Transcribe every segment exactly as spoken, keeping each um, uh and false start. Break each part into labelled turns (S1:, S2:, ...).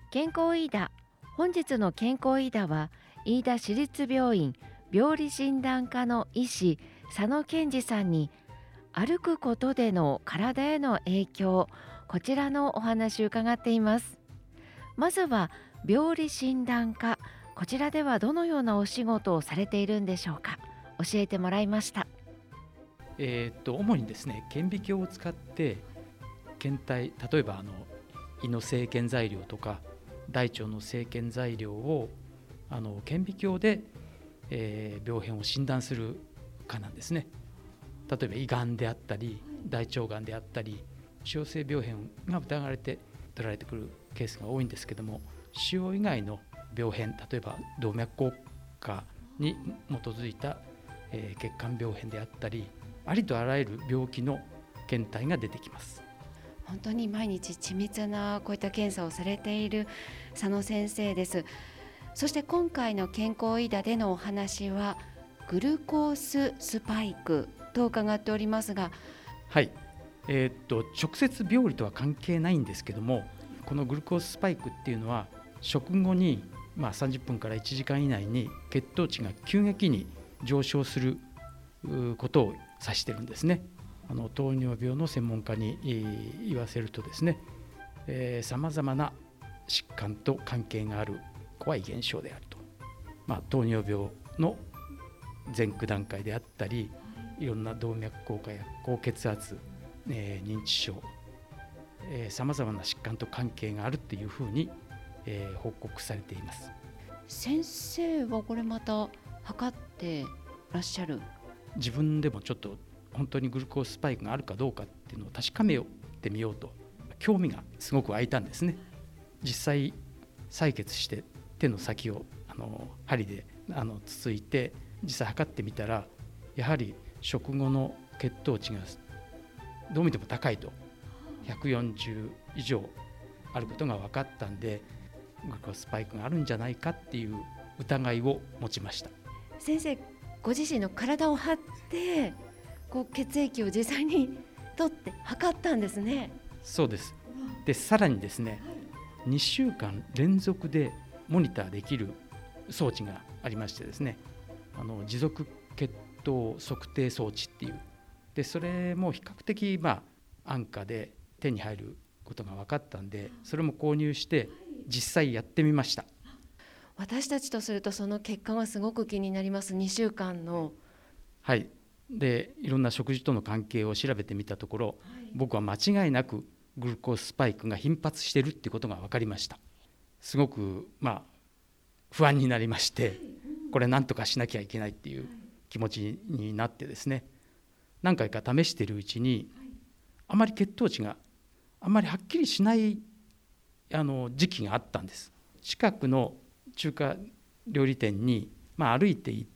S1: 健康イーダ。本日の健康イーダは飯田市立病院病理診断科の医師佐野健二さんに歩くことでの体への影響、こちらのお話を伺っています。まずは病理診断科、こちらではどのようなお仕事をされているんでしょうか。教えてもらいました。
S2: えー、と主にですね、顕微鏡を使って検体、例えばあの胃の生検材料とか大腸の生検材料をあの顕微鏡で、えー、病変を診断する科なんですね。例えば胃がんであったり大腸がんであったり腫瘍性病変が疑われて取られてくるケースが多いんですけども、腫瘍以外の病変、例えば動脈硬化に基づいた、えー、血管病変であったり、ありとあらゆる病気の検体が出てきます。
S1: 本当に毎日緻密なこういった検査をされている佐野先生です。そして今回の健康イーダでのお話はグルコーススパイクと伺っておりますが、
S2: はい、えー、っと直接病理とは関係ないんですけども、このグルコーススパイクっていうのは食後に、まあ、さんじゅっぷんからいちじかん以内に血糖値が急激に上昇することを指してるんですね。あの糖尿病の専門家に言わせるとですね、さまざまな疾患と関係がある怖い現象であると、まあ、糖尿病の前駆段階であったり、いろんな動脈硬化や高血圧、えー、認知症、さまざまな疾患と関係があるというふうに、えー、報告されています。
S1: 先生はこれまた測ってらっしゃる？
S2: 自分でもちょっと本当にグルコーススパイクがあるかどうかっていうのを確かめてみようと興味がすごく湧いたんですね。実際採血して手の先をあの針であのつついて実際測ってみたら、やはり食後の血糖値がどう見ても高いと、ひゃくよんじゅう以上あることが分かったんで、グルコーススパイクがあるんじゃないかっていう疑いを持ちました。
S1: 先生ご自身の体を張ってこう血液を実際に取って測ったんですね。
S2: そうです。でさらにですね、にしゅうかん連続でモニターできる装置がありましてですね、あの持続血糖測定装置っていうで、それも比較的まあ安価で手に入ることが分かったんで、それも購入して実際やってみました。
S1: 私たちとするとその結果はすごく気になります。にしゅうかんの、
S2: はい、でいろんな食事との関係を調べてみたところ、僕は間違いなくグルコーススパイクが頻発しているっていうことが分かりました。すごくまあ不安になりまして、これ何とかしなきゃいけないっていう気持ちになってですね、何回か試しているうちにあまり血糖値があまりはっきりしないあの時期があったんです。近くの中華料理店に、まあ、歩いて行って、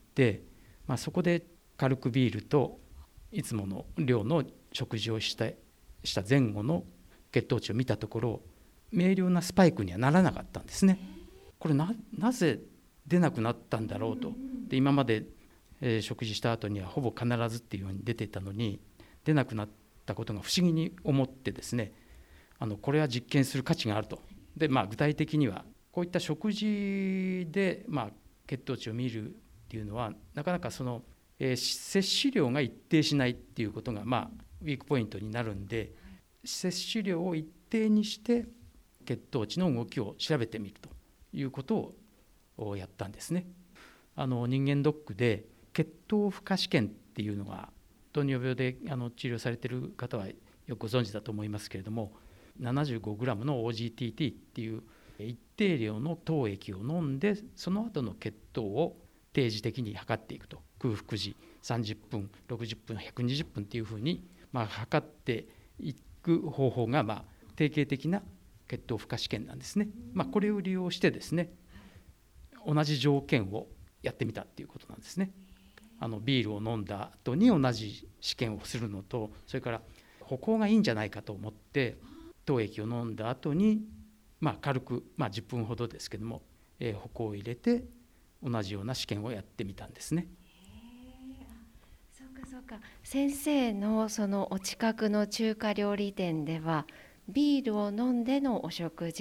S2: まあ、そこで軽くビールといつもの量の食事をしたした前後の血糖値を見たところ、明瞭なスパイクにはならなかったんですね。これ な, なぜ出なくなったんだろうと。で今まで、えー、食事した後にはほぼ必ずっていうように出ていたのに、出なくなったことが不思議に思ってですね、あのこれは実験する価値があると。で、まあ、具体的にはこういった食事で、まあ、血糖値を見るっていうのはなかなかその、えー、摂取量が一定しないっていうことが、まあ、ウィークポイントになるんで、摂取量を一定にして血糖値の動きを調べてみるということをやったんですね。あの人間ドックで血糖負荷試験っていうのが糖尿病であの治療されている方はよくご存知だと思いますけれども、ななじゅうごグラム の オージーティーティー っていう一定量の糖液を飲んで、その後の血糖を定時的に測っていくと、空腹時さんじゅっぷん、ろくじゅっぷん、ひゃくにじゅっぷんっていうふうに、まあ、測っていく方法が、まあ、定型的な血糖負荷試験なんですね。まあ、これを利用してですね、同じ条件をやってみたっていうことなんですね。あのビールを飲んだ後に同じ試験をするのと、それから歩行がいいんじゃないかと思って糖液を飲んだ後に、まあ、軽く、まあ、じゅっぷんほどですけども、えー、歩行を入れて同じような試験をやってみたんですね。
S1: そうかそうか。先生のそのお近くの中華料理店ではビールを飲んでのお食事、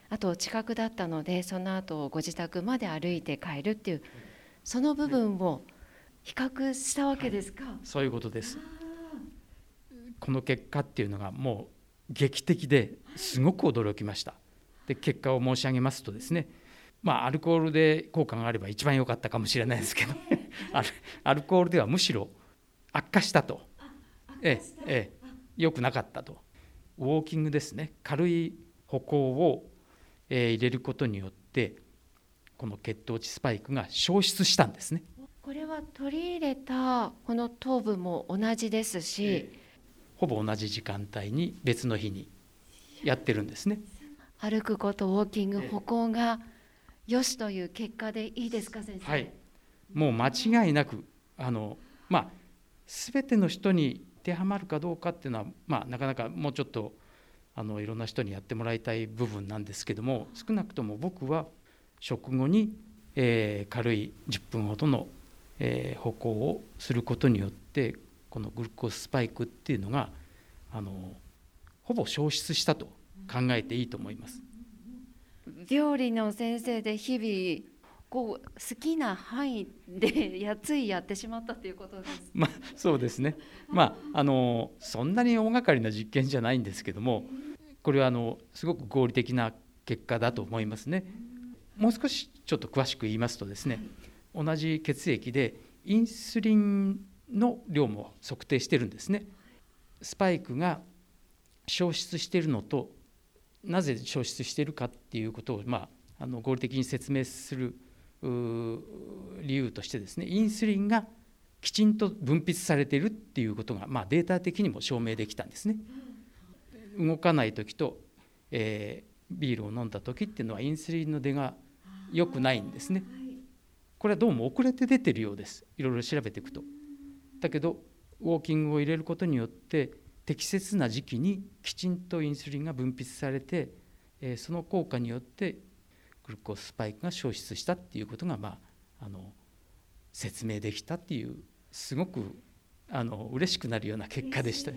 S1: あと近くだったのでその後ご自宅まで歩いて帰るっていうその部分を比較したわけですか。はい、
S2: そういうことです。この結果っていうのがもう劇的ですごく驚きました。で結果を申し上げますとですね、まあ、アルコールで効果があれば一番良かったかもしれないですけどアルコールではむしろ悪化したと、ええええ、良くなかったと。ウォーキングですね、軽い歩行を、えー、入れることによってこの血糖値スパイクが消失したんですね。
S1: これは取り入れたこの糖分も同じですし、ええ、
S2: ほぼ同じ時間帯に別の日にやってるんですね。
S1: 歩くこと、ウォーキング、歩行がよしという結果でいいですか、先生。
S2: はい、もう間違いなくあの、まあ、全ての人に当てはまるかどうかっていうのは、まあ、なかなかもうちょっとあのいろんな人にやってもらいたい部分なんですけども、少なくとも僕は食後に、えー、軽いじゅっぷんほどの、えー、歩行をすることによってこのグルコーススパイクっていうのがあのほぼ消失したと考えていいと思います。
S1: 料理の先生で日々こう好きな範囲でやついやってしまったということです。
S2: まあ、そうですね、まあ、あのそんなに大掛かりな実験じゃないんですけども、これはあのすごく合理的な結果だと思いますね。もう少しちょっと詳しく言いますとですね、同じ血液でインスリンの量も測定してるんですね。スパイクが消失しているのとなぜ消失しているかっていうことを、まあ、あの合理的に説明する理由としてですね、インスリンがきちんと分泌されているっていうことが、まあ、データ的にも証明できたんですね。動かない時と、えー、ビールを飲んだ時っていうのはインスリンの出が良くないんですね。これはどうも遅れて出てるようです、いろいろ調べていくと。だけどウォーキングを入れることによって適切な時期にきちんとインスリンが分泌されて、えー、その効果によってグルコーススパイクが消失したっていうことが、まあ、あの説明できたっていうすごくあの嬉しくなるような結果でした。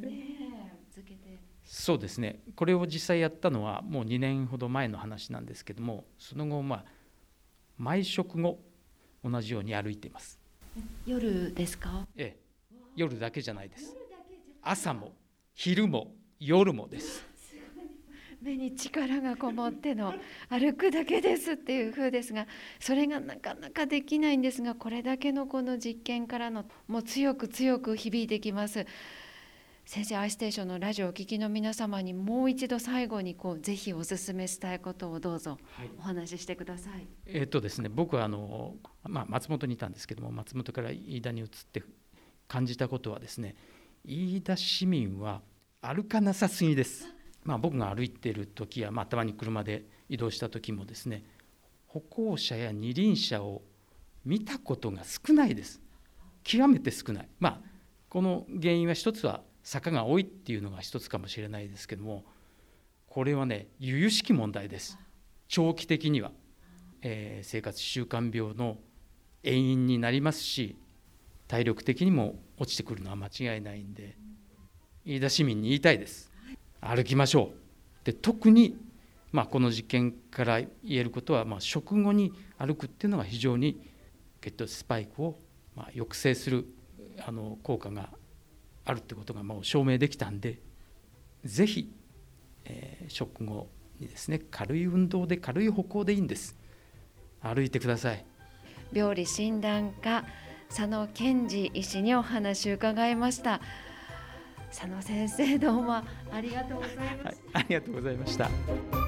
S2: そうですね、これを実際やったのはもうにねんほど前の話なんですけども、その後、まあ、毎食後同じように歩いています。
S1: 夜ですか？
S2: ええ、夜だけじゃないです。朝も昼も夜もです。
S1: 目に力がこもっての歩くだけですっていう風ですが、それがなかなかできないんですが、これだけのこの実験からのもう強く強く響いてきます。先生、アイステーションのラジオをお聞きの皆様にもう一度最後にこうぜひお勧めしたいことをどうぞお話ししてください。はい、
S2: えーっとですね、僕はあの、まあ、松本にいたんですけども、松本から飯田に移って感じたことはですね、飯田市民は歩かなさすぎです。まあ、僕が歩いている時や、まあ、たまに車で移動した時もですね、歩行者や二輪車を見たことが少ないです。極めて少ない。まあ、この原因は一つは坂が多いっていうのが一つかもしれないですけども、これはね、由々しき問題です。長期的には、えー、生活習慣病の遠因になりますし、体力的にも落ちてくるのは間違いないんで、飯田市民に言いたいです。歩きましょう。で、特に、まあ、この実験から言えることは、まあ、食後に歩くっていうのが非常に血糖値スパイクをまあ抑制するあの効果があるってことがもう証明できたんで、ぜひ、えー、食後にですね、軽い運動で軽い歩行でいいんです。歩いてください。
S1: 病理診断科佐野健二医師にお話を伺いました。佐野先生、どうもありがとうございました。
S2: はい、ありがとうございました。